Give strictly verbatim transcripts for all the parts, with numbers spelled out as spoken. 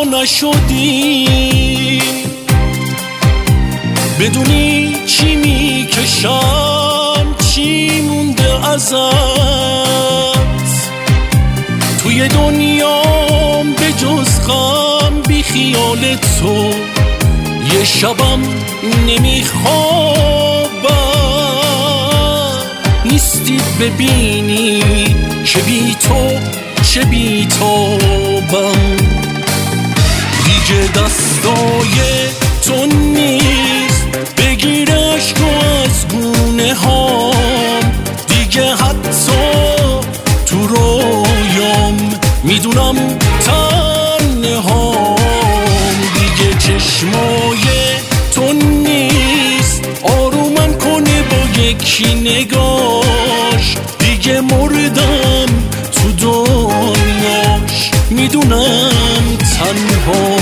نشدی، بدونی چی میکشم، چی مونده ازت توی دنیام به جز غم، بی خیال تو یه شبم نمیخوابم. نیستی ببینی که بی تو چه بی تابم، دیگه دستای تو نیست بگیرش تو از گونه هام، دیگه حتی تو رویام میدونم تنهام، دیگه چشمای تو نیست آرومم کنه با یکی نگاش، دیگه مردم تو دنیاش میدونم تنها.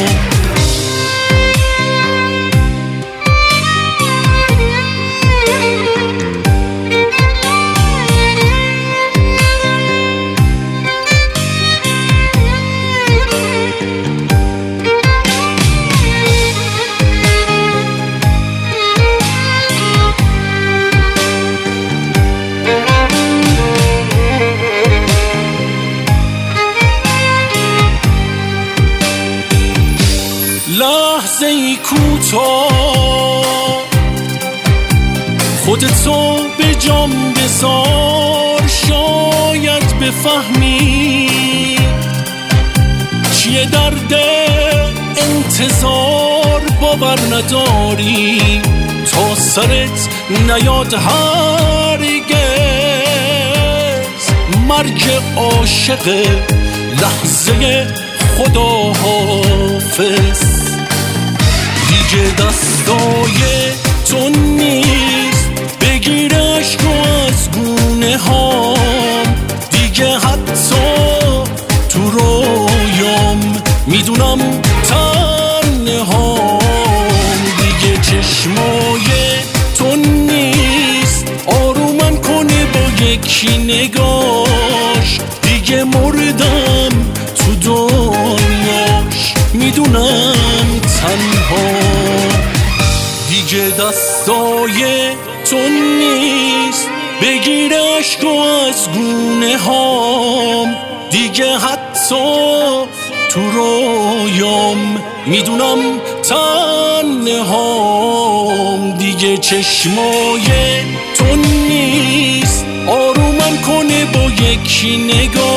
لحظه ای کوتاه خودتو به جام بذار، شاید بفهمی چیه درد انتظار. باور نداری تا سرت نیاد هرگز، مرگ عاشق لحظه خدا حافظ، دیگه دستای تو نیست بگیرش تو از گونه هام، دیگه حتی تو رویام میدونم تنهام، دیگه چشمای تو نیست آرومم کنه با یکی نگاش، دیگه مردم تو دنیاش میدونم تنها، دیگه دستای تو نیست بگیرش تو از گونه هام، دیگه حتی تو رویام میدونم تنهام، دیگه چشمای تو نیست آرومم کنه با یکی نگاه،